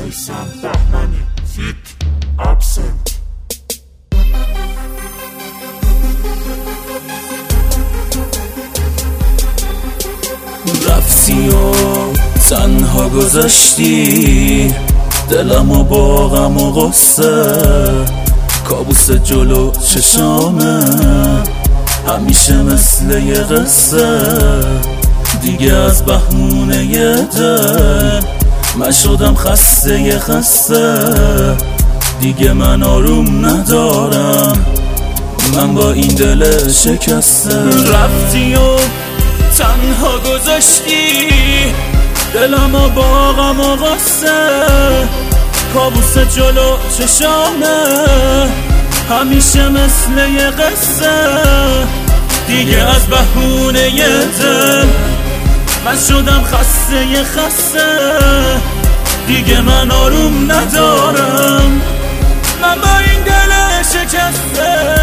میسم بهمنی فیت ابسنت. رفتی و تنها گذاشتی دلمو با غم و غصه، کابوس جلو چشامه همیشه مثل یه قصه. دیگه از بهونه یه دل من شدم خسته یه خسته، دیگه من آروم ندارم من با این دل شکسته. رفتی و تنها گذاشتی دلمو با غم و غصه، کابوس جلو چشامه همیشه مثل یه قصه. دیگه از بهونه یه دل من شدم خسته یه خسته، دیگه من آروم ندارم من با این دل شکسته.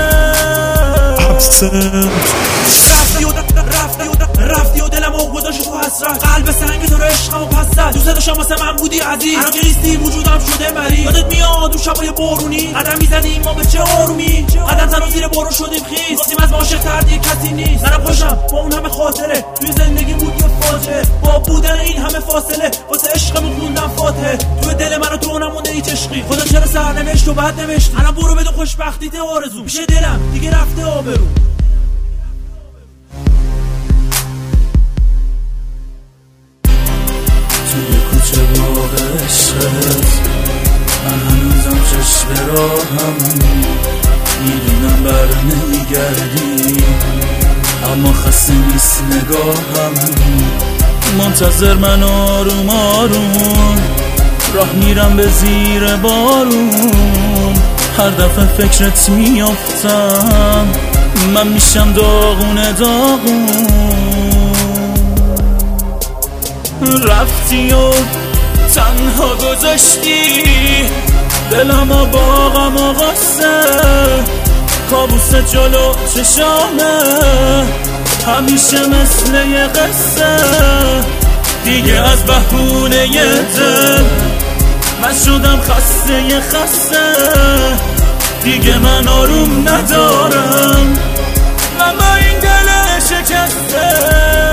رفتی و دلمو گذاشتی تو حسرت، قلب سنگ تو رو عشقمو پس زد. دوست داشتم واسه من بودی عزیز، الان که نیستی وجودم شده مریض. یادت میاد اون شبای بارونی قدم میزدیم ما به چه آرومی، قدم زن و زیر بارون شدیم خیس، گفتیم از ما عاشق تر دیگه کسی نیست. منم خوشم با اون همه خاطره توی زندگی بود یه فاجعه، با بودن این همه فاصله واسه عشقمون خوندم فاتحه. توی دل من و تو نمونده هیچ عشقی، خدا چرا سرنوشت و بد نوشت. الان برو بده خوشبختیت آرزو، پیش دلم دیگه رفته آبرو. توی کوچه باغ عشقت من هنوزم چشم راهم، میدونم بر نمیگردی اما خسته نیست نگاهم. منتظر من آروم آروم راه میرم به زیر بارون، هر دفعه فکرت میافتم من میشم داغونه داغون. رفتی و تنها گذاشتی دلمو با غم و غصه، کابوس جلو چشامه همیشه مثل یه قصه. دیگه از بهونه یه دل من شدم خسته یه خسته، دیگه من آروم ندارم من با این دل شکسته.